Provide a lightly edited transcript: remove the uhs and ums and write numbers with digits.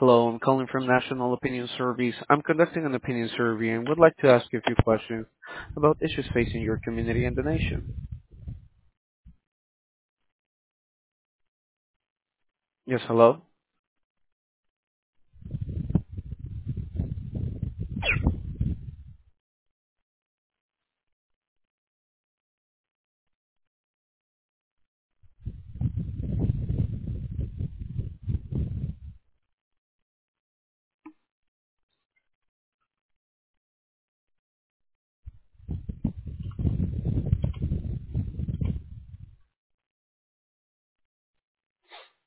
Hello, I'm calling from National Opinion Surveys. I'm conducting an opinion survey and would like to ask you a few questions about issues facing your community and the nation. Yes, hello?